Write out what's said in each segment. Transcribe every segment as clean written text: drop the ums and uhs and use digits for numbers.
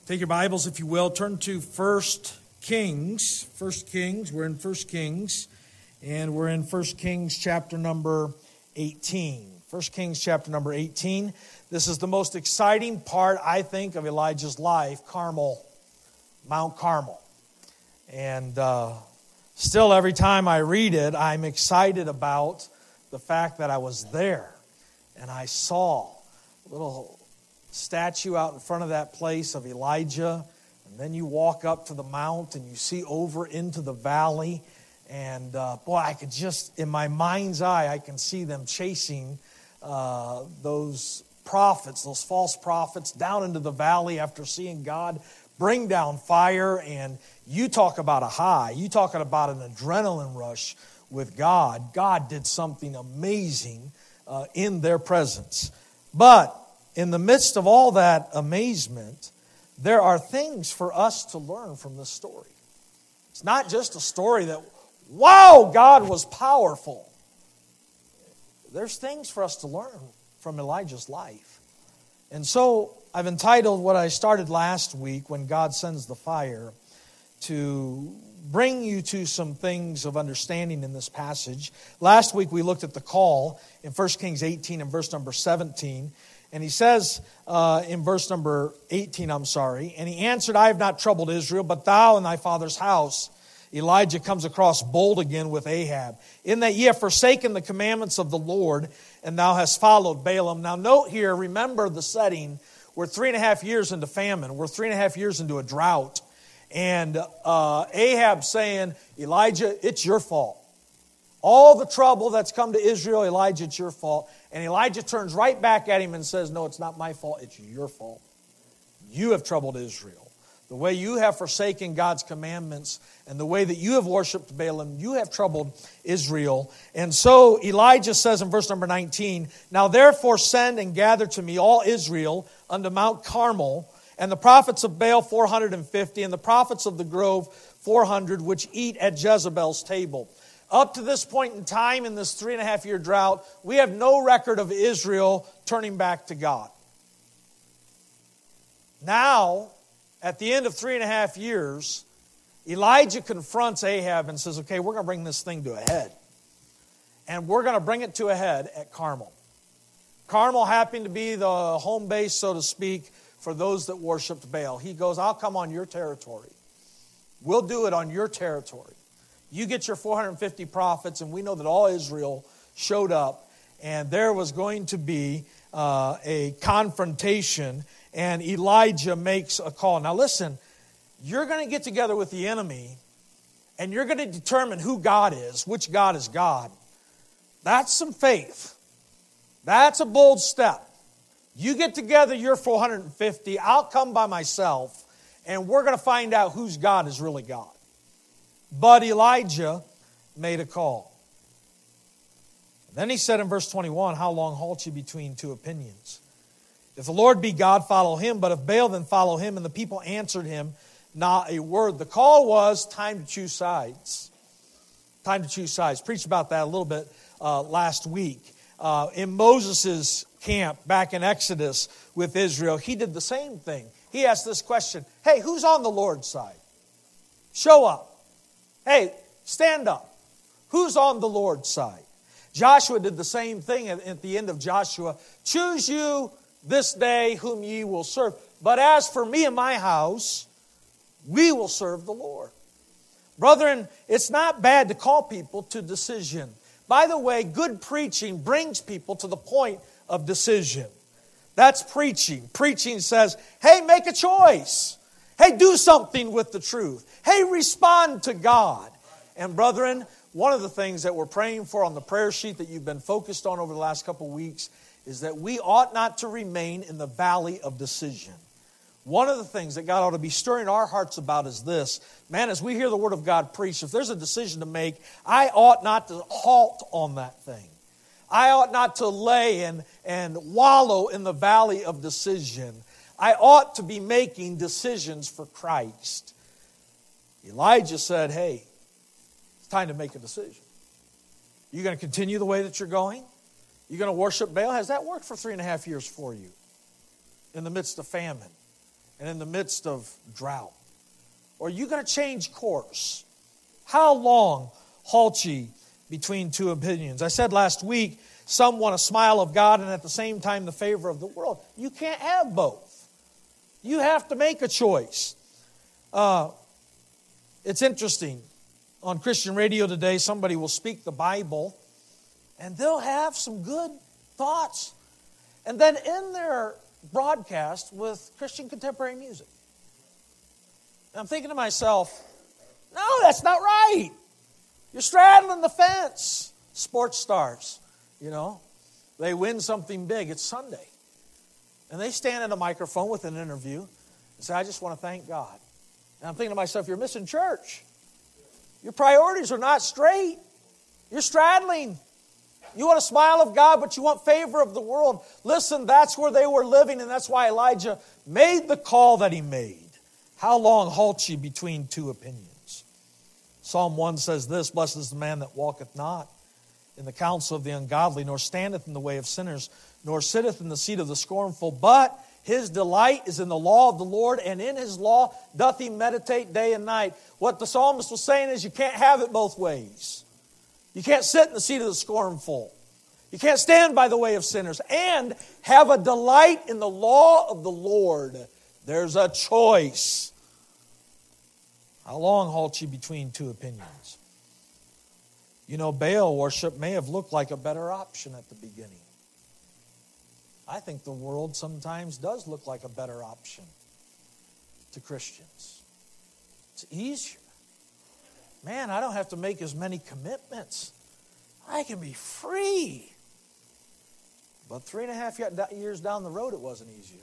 Take your Bibles, if you will, turn to 1 Kings. 1 Kings, we're in 1 Kings, and we're in 1 Kings chapter number 18. 1 Kings chapter number 18. This is the most exciting part, I think, of Elijah's life, Mount Carmel. And still, every time I read it, I'm excited about the fact that I was there, and I saw a little statue out in front of that place of Elijah, and then you walk up to the mount and you see over into the valley, and boy, I could just, in my mind's eye, I can see them chasing those prophets, those false prophets, down into the valley after seeing God bring down fire. And you talk about a high, you talking about an adrenaline rush with God. God did something amazing in their presence. But in the midst of all that amazement, there are things for us to learn from this story. It's not just a story that, wow, God was powerful. There's things for us to learn from Elijah's life. And so I've entitled what I started last week, When God Sends the Fire, to bring you to some things of understanding in this passage. Last week we looked at the call in 1 Kings 18 and verse number 17. And he says in verse number 18, and he answered, I have not troubled Israel, but thou and thy father's house. Elijah comes across bold again with Ahab, in that ye have forsaken the commandments of the Lord, and thou hast followed Balaam. Now note here, remember the setting. We're 3.5 years into famine. We're 3.5 years into a drought. And Ahab saying, Elijah, it's your fault. All the trouble that's come to Israel, Elijah, it's your fault. And Elijah turns right back at him and says, no, it's not my fault, it's your fault. You have troubled Israel. The way you have forsaken God's commandments and the way that you have worshipped Balaam, you have troubled Israel. And so Elijah says in verse number 19, Now therefore send and gather to me all Israel unto Mount Carmel, and the prophets of Baal 450, and the prophets of the grove 400, which eat at Jezebel's table. Up to this point in time, in this 3.5 year drought, we have no record of Israel turning back to God. Now, at the end of 3.5 years, Elijah confronts Ahab and says, okay, we're going to bring this thing to a head. And we're going to bring it to a head at Carmel. Carmel happened to be the home base, so to speak, for those that worshipped Baal. He goes, I'll come on your territory. We'll do it on your territory. You get your 450 prophets, and we know that all Israel showed up, and there was going to be a confrontation, and Elijah makes a call. Now listen, you're going to get together with the enemy, and you're going to determine who God is, which God is God. That's some faith. That's a bold step. You get together your 450, I'll come by myself, and we're going to find out whose God is really God. But Elijah made a call. Then he said in verse 21, How long halt ye between two opinions? If the Lord be God, follow him. But if Baal, then follow him. And the people answered him not a word. The call was time to choose sides. Time to choose sides. Preached about that a little bit last week. In Moses' camp back in Exodus with Israel, he did the same thing. He asked this question, hey, who's on the Lord's side? Show up. Hey, stand up. Who's on the Lord's side? Joshua did the same thing at the end of Joshua. Choose you this day whom ye will serve. But as for me and my house, we will serve the Lord. Brethren, it's not bad to call people to decision. By the way, good preaching brings people to the point of decision. That's preaching. Preaching says, hey, make a choice. Hey, do something with the truth. Hey, respond to God. And brethren, one of the things that we're praying for on the prayer sheet that you've been focused on over the last couple of weeks is that we ought not to remain in the valley of decision. One of the things that God ought to be stirring our hearts about is this. Man, as we hear the Word of God preached, if there's a decision to make, I ought not to halt on that thing. I ought not to lay and wallow in the valley of decision. I ought to be making decisions for Christ. Elijah said, hey, it's time to make a decision. You're going to continue the way that you're going? You're going to worship Baal? Has that worked for 3.5 years for you in the midst of famine? and in the midst of drought? Or are you going to change course? How long halt ye between two opinions? I said last week, some want a smile of God and at the same time the favor of the world. You can't have both. You have to make a choice. It's interesting. On Christian radio today, somebody will speak the Bible, and they'll have some good thoughts. And then in their broadcast with Christian contemporary music. And I'm thinking to myself, no, that's not right. You're straddling the fence. Sports stars, they win something big. It's Sunday. And they stand at a microphone with an interview and say, I just want to thank God. And I'm thinking to myself, you're missing church. Your priorities are not straight. You're straddling. You want a smile of God, but you want favor of the world. Listen, that's where they were living, and that's why Elijah made the call that he made. How long halt ye between two opinions? Psalm 1 says this, Blessed is the man that walketh not in the counsel of the ungodly, nor standeth in the way of sinners, nor sitteth in the seat of the scornful, but his delight is in the law of the Lord, and in his law doth he meditate day and night. What the psalmist was saying is you can't have it both ways. You can't sit in the seat of the scornful. You can't stand by the way of sinners and have a delight in the law of the Lord. There's a choice. How long halt ye between two opinions? Baal worship may have looked like a better option at the beginning. I think the world sometimes does look like a better option to Christians. It's easier. Man, I don't have to make as many commitments. I can be free. But 3.5 years down the road, it wasn't easier.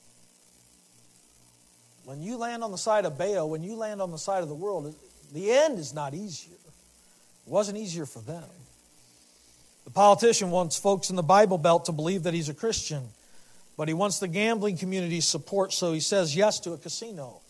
When you land on the side of Baal, when you land on the side of the world, the end is not easier. It wasn't easier for them. The politician wants folks in the Bible Belt to believe that he's a Christian, but he wants the gambling community's support, so he says yes to a casino.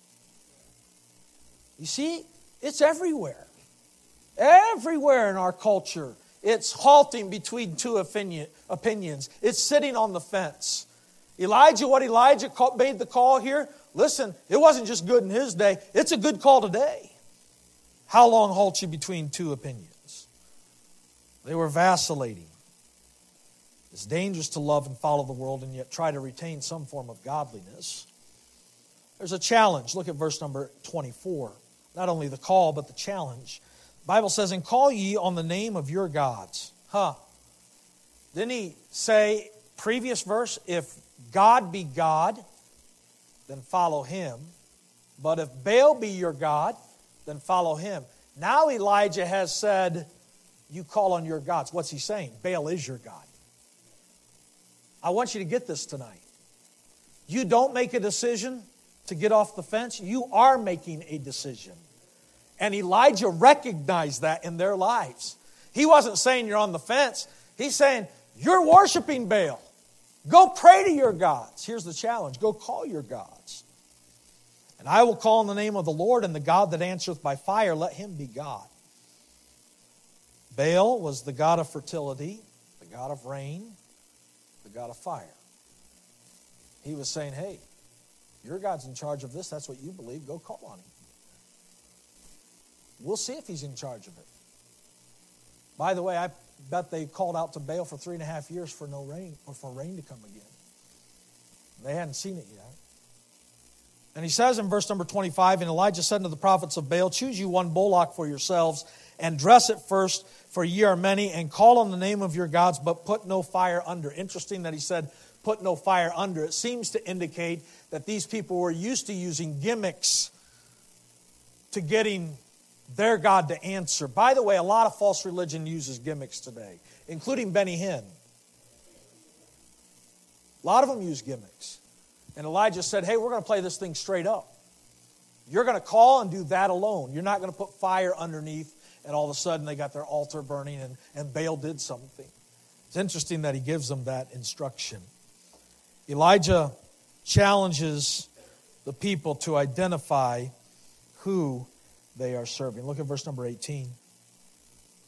You see, it's everywhere. Everywhere in our culture, it's halting between two opinions. It's sitting on the fence. What Elijah made the call here, listen, it wasn't just good in his day. It's a good call today. How long halt you between two opinions? They were vacillating. It's dangerous to love and follow the world and yet try to retain some form of godliness. There's a challenge. Look at verse number 24. Not only the call, but the challenge. The Bible says, and call ye on the name of your gods. Didn't he say, previous verse, if God be God, then follow him. But if Baal be your God, then follow him. Now Elijah has said, you call on your gods. What's he saying? Baal is your God. I want you to get this tonight. You don't make a decision to get off the fence. You are making a decision. And Elijah recognized that in their lives. He wasn't saying you're on the fence. He's saying, you're worshiping Baal. Go pray to your gods. Here's the challenge. Go call your gods. And I will call on the name of the Lord, and the God that answereth by fire, let him be God. Baal was the god of fertility, the god of rain, the god of fire. He was saying, hey, your God's in charge of this. That's what you believe. Go call on him. We'll see if he's in charge of it. By the way, I bet they called out to Baal for 3.5 years for no rain, or for rain to come again. They hadn't seen it yet. And he says in verse number 25, and Elijah said unto the prophets of Baal, choose you one bullock for yourselves, and dress it first, for ye are many, and call on the name of your gods, but put no fire under. Interesting that he said, put no fire under. It seems to indicate that these people were used to using gimmicks to getting their God to answer. By the way, a lot of false religion uses gimmicks today, including Benny Hinn. A lot of them use gimmicks. And Elijah said, hey, we're going to play this thing straight up. You're going to call and do that alone. You're not going to put fire underneath, and all of a sudden they got their altar burning, and Baal did something. It's interesting that he gives them that instruction. Elijah challenges the people to identify who they are serving. Look at verse number 18. It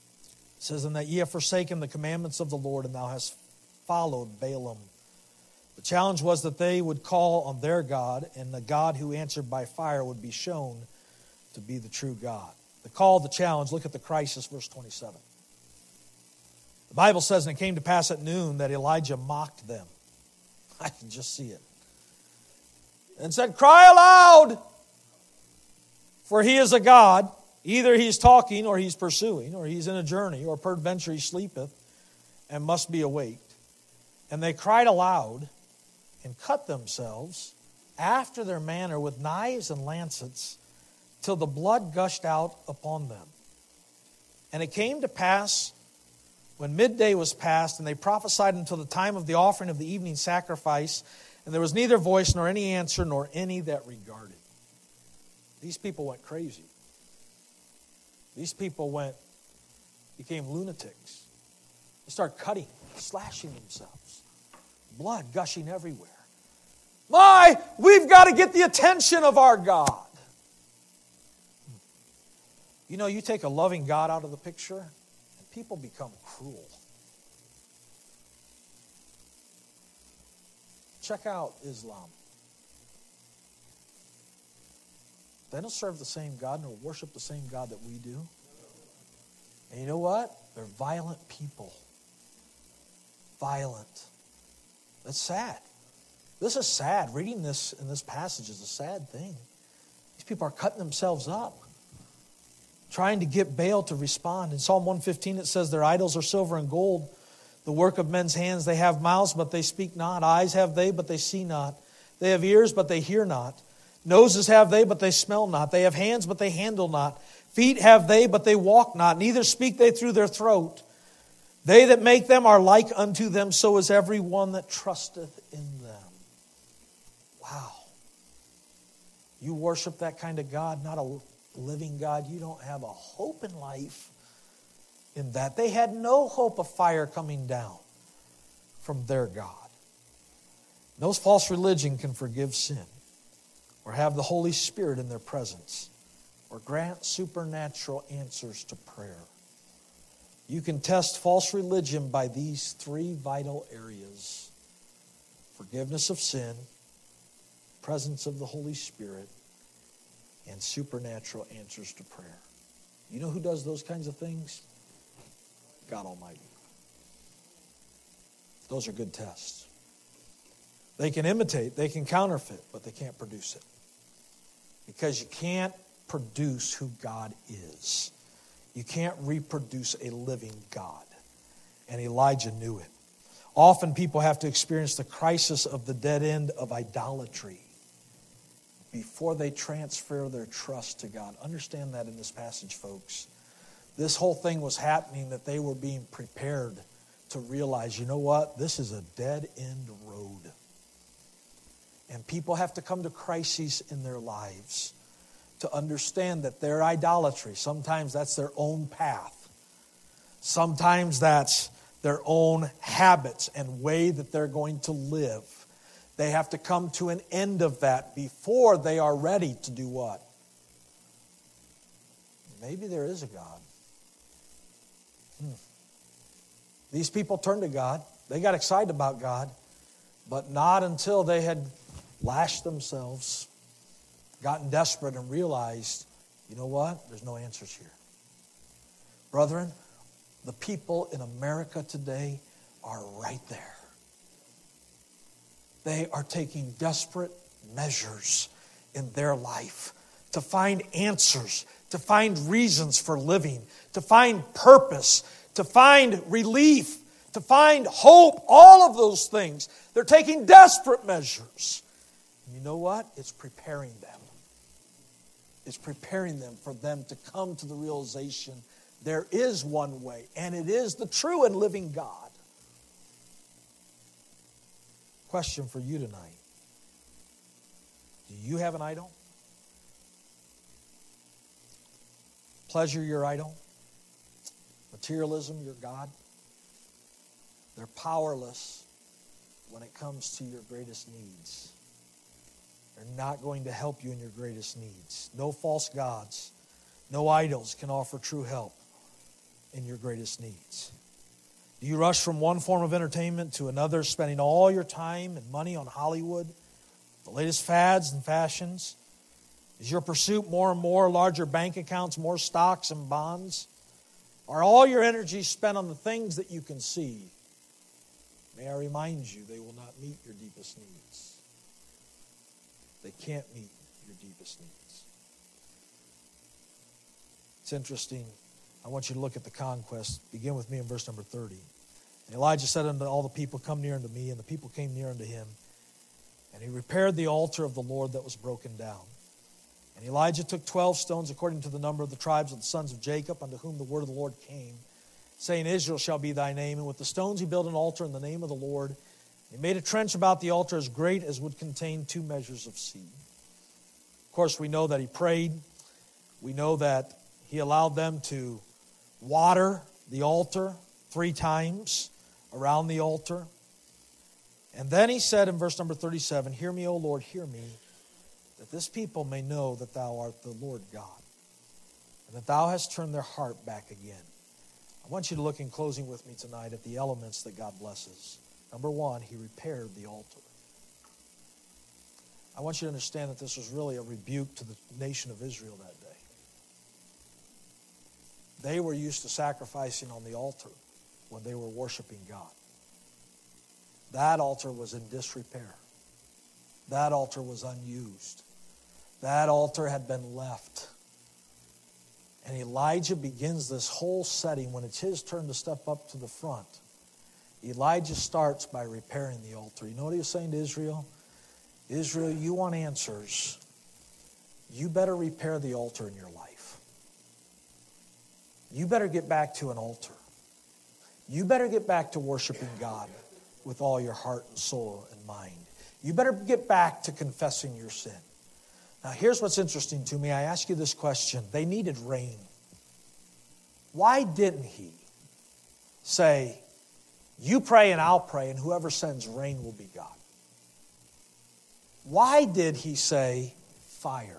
says, and that ye have forsaken the commandments of the Lord, and thou hast followed Balaam The challenge was that they would call on their God, and the God who answered by fire would be shown to be the true God. The call, the challenge, look at the crisis, verse 27. The Bible says, and it came to pass at noon that Elijah mocked them. I can just see it. And said, cry aloud, for he is a God. Either he's talking, or he's pursuing, or he's in a journey, or peradventure he sleepeth, and must be awaked. And they cried aloud, and cut themselves after their manner with knives and lancets, till the blood gushed out upon them. And it came to pass, when midday was past, and they prophesied until the time of the offering of the evening sacrifice, and there was neither voice nor any answer, nor any that regarded. These people went crazy. These people became lunatics. They started cutting, slashing themselves. Blood gushing everywhere. We've got to get the attention of our God. You know, you take a loving God out of the picture, and people become cruel. Check out Islam. They don't serve the same God nor worship the same God that we do. And you know what? They're violent people. Violent. That's sad. This is sad. Reading this in this passage is a sad thing. These people are cutting themselves up, trying to get Baal to respond. In Psalm 115 it says, their idols are silver and gold, the work of men's hands. They have mouths, but they speak not. Eyes have they, but they see not. They have ears, but they hear not. Noses have they, but they smell not. They have hands, but they handle not. Feet have they, but they walk not. Neither speak they through their throat. They that make them are like unto them, so is every one that trusteth in them. Wow. You worship that kind of God, not a living God. You don't have a hope in life in that. They had no hope of fire coming down from their God. No false religion can forgive sin, or have the Holy Spirit in their presence, or grant supernatural answers to prayer. You can test false religion by these three vital areas: forgiveness of sin, presence of the Holy Spirit, and supernatural answers to prayer. You know who does those kinds of things? God Almighty. Those are good tests. They can imitate, they can counterfeit, but they can't produce it. Because you can't produce who God is. You can't reproduce a living God. And Elijah knew it. Often people have to experience the crisis of the dead end of idolatry before they transfer their trust to God. Understand that in this passage, folks. This whole thing was happening, that they were being prepared to realize, you know what? This is a dead end road. And people have to come to crises in their lives to understand that their idolatry, sometimes that's their own path. Sometimes that's their own habits and way that they're going to live. They have to come to an end of that before they are ready to do what? Maybe there is a God. These people turned to God. They got excited about God, but not until they had lashed themselves, gotten desperate, and realized, you know what? There's no answers here. Brethren, the people in America today are right there. They are taking desperate measures in their life to find answers, to find reasons for living, to find purpose, to find relief, to find hope, all of those things. They're taking desperate measures. And you know what? It's preparing them. It's preparing them for them to come to the realization there is one way, and it is the true and living God. Question for you tonight. Do you have an idol? Pleasure your idol? Materialism your God? They're powerless when it comes to your greatest needs. They're not going to help you in your greatest needs. No false gods, no idols can offer true help in your greatest needs. Do you rush from one form of entertainment to another, spending all your time and money on Hollywood, the latest fads and fashions? Is your pursuit more and more larger bank accounts, more stocks and bonds? Are all your energy spent on the things that you can see? May I remind you, they will not meet your deepest needs. They can't meet your deepest needs. It's interesting. I want you to look at the conquest. Begin with me in verse number 30. And Elijah said unto all the people, Come near unto me. And the people came near unto him. And he repaired the altar of the Lord that was broken down. And Elijah took 12 stones according to the number of the tribes of the sons of Jacob, unto whom the word of the Lord came, saying, Israel shall be thy name. And with the stones he built an altar in the name of the Lord. He made a trench about the altar as great as would contain 2 measures of seed. Of course, we know that he prayed. We know that he allowed them to water the altar 3 times around the altar. And then he said in verse number 37, Hear me, O Lord, hear me, that this people may know that thou art the Lord God, and that thou hast turned their heart back again. I want you to look in closing with me tonight at the elements that God blesses. Number 1, he repaired the altar. I want you to understand that this was really a rebuke to the nation of Israel that day. They were used to sacrificing on the altar when they were worshiping God. That altar was in disrepair. That altar was unused. That altar had been left. And Elijah begins this whole setting when it's his turn to step up to the front. Elijah starts by repairing the altar. You know what he was saying to Israel? Israel, you want answers. You better repair the altar in your life. You better get back to an altar. You better get back to worshiping God with all your heart and soul and mind. You better get back to confessing your sin. Now, here's what's interesting to me. I ask you this question. They needed rain. Why didn't he say, you pray and I'll pray, and whoever sends rain will be God? Why did he say fire?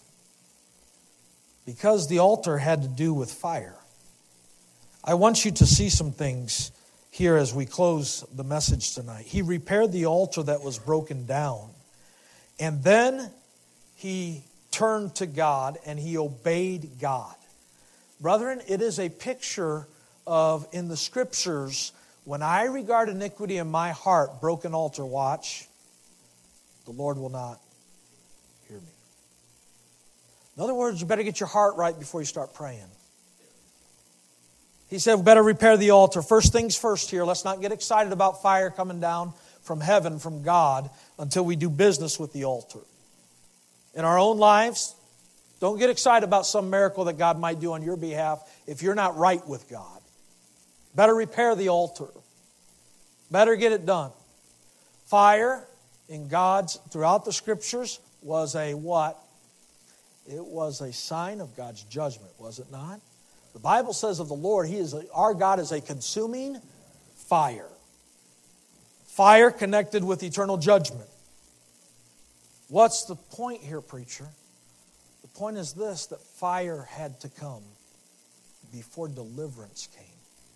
Because the altar had to do with fire. I want you to see some things here as we close the message tonight. He repaired the altar that was broken down. And then he turned to God and he obeyed God. Brethren, it is a picture of, in the Scriptures, when I regard iniquity in my heart, broken altar, watch, the Lord will not hear me. In other words, you better get your heart right before you start praying. He said, we better repair the altar. First things first here. Let's not get excited about fire coming down from heaven, from God, until we do business with the altar. In our own lives, don't get excited about some miracle that God might do on your behalf if you're not right with God. Better repair the altar. Better get it done. Fire in God's, throughout the Scriptures, was a what? It was a sign of God's judgment, was it not? The Bible says of the Lord, our God is a consuming fire. Fire connected with eternal judgment. What's the point here, preacher? The point is this, that fire had to come before deliverance came.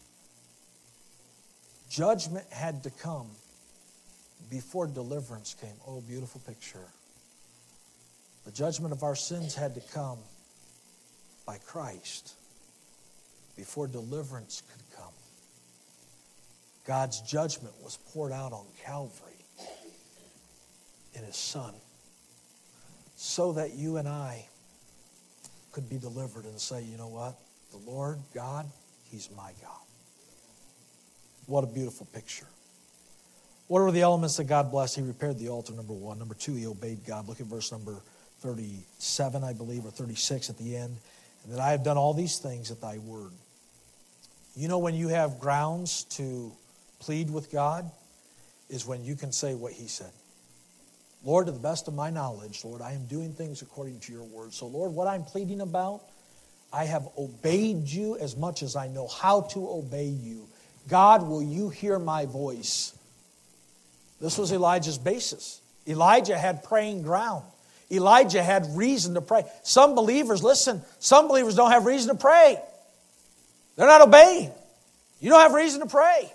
Judgment had to come before deliverance came. Oh, beautiful picture. The judgment of our sins had to come by Christ before deliverance could come. God's judgment was poured out on Calvary in His Son so that you and I could be delivered and say, you know what? The Lord God, He's my God. What a beautiful picture. What were the elements that God blessed? He repaired the altar, number 1. Number 2, he obeyed God. Look at verse number 37, I believe, or 36 at the end. And that I have done all these things at thy word. You know when you have grounds to plead with God is when you can say what he said. Lord, to the best of my knowledge, Lord, I am doing things according to your word. So, Lord, what I'm pleading about, I have obeyed you as much as I know how to obey you. God, will you hear my voice? This was Elijah's basis. Elijah had praying ground. Elijah had reason to pray. Some believers, listen, some believers don't have reason to pray. They're not obeying. You don't have reason to pray.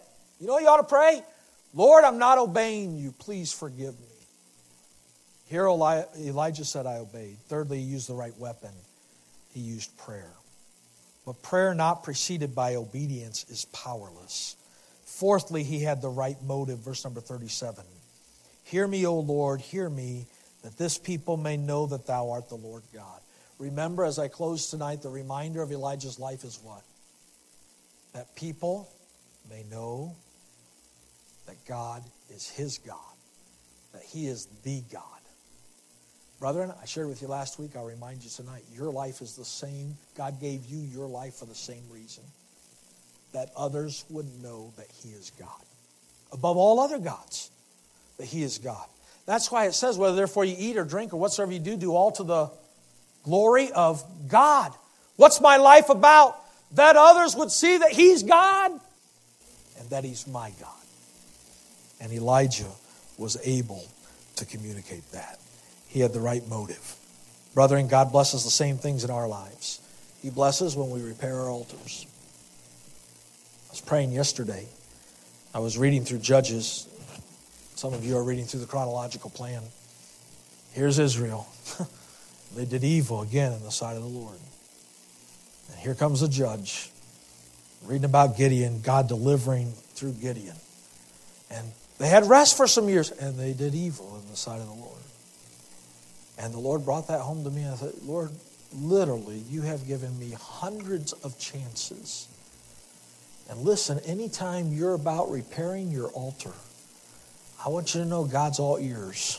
You know you ought to pray? Lord, I'm not obeying you. Please forgive me. Here Elijah said, I obeyed. Thirdly, he used the right weapon. He used prayer. But prayer not preceded by obedience is powerless. Fourthly, he had the right motive. Verse number 37. Hear me, O Lord, hear me, that this people may know that thou art the Lord God. Remember, as I close tonight, the reminder of Elijah's life is what? That people may know that God is his God, that he is the God. Brethren, I shared with you last week, I'll remind you tonight, your life is the same. God gave you your life for the same reason, that others would know that he is God. Above all other gods, that he is God. That's why it says, whether therefore you eat or drink or whatsoever you do, do all to the glory of God. What's my life about? That others would see that he's God and that he's my God. And Elijah was able to communicate that. He had the right motive. Brethren, God blesses the same things in our lives. He blesses when we repair our altars. I was praying yesterday. I was reading through Judges. Some of you are reading through the chronological plan. Here's Israel. They did evil again in the sight of the Lord. And here comes a judge. Reading about Gideon, God delivering through Gideon. And they had rest for some years, and they did evil in the sight of the Lord. And the Lord brought that home to me. I thought, Lord, literally, you have given me hundreds of chances. And listen, anytime you're about repairing your altar, I want you to know God's all ears.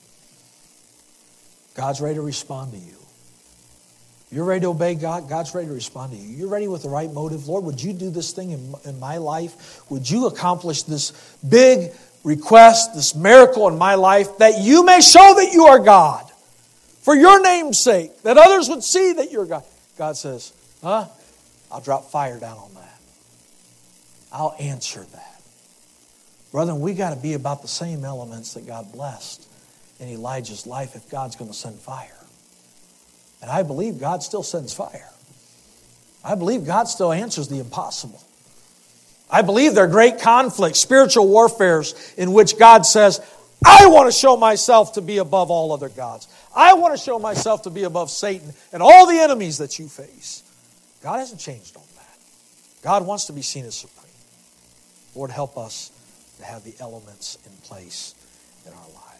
God's ready to respond to you. You're ready to obey God, God's ready to respond to you. You're ready with the right motive. Lord, would you do this thing in my life? Would you accomplish this big request, this miracle in my life, that you may show that you are God? For your name's sake, that others would see that you're God. God says, I'll drop fire down on that. I'll answer that. Brethren, we got to be about the same elements that God blessed in Elijah's life if God's going to send fire. And I believe God still sends fire. I believe God still answers the impossible. I believe there are great conflicts, spiritual warfares, in which God says, I want to show myself to be above all other gods. I want to show myself to be above Satan and all the enemies that you face. God hasn't changed on that. God wants to be seen as supreme. Lord, help us to have the elements in place in our lives.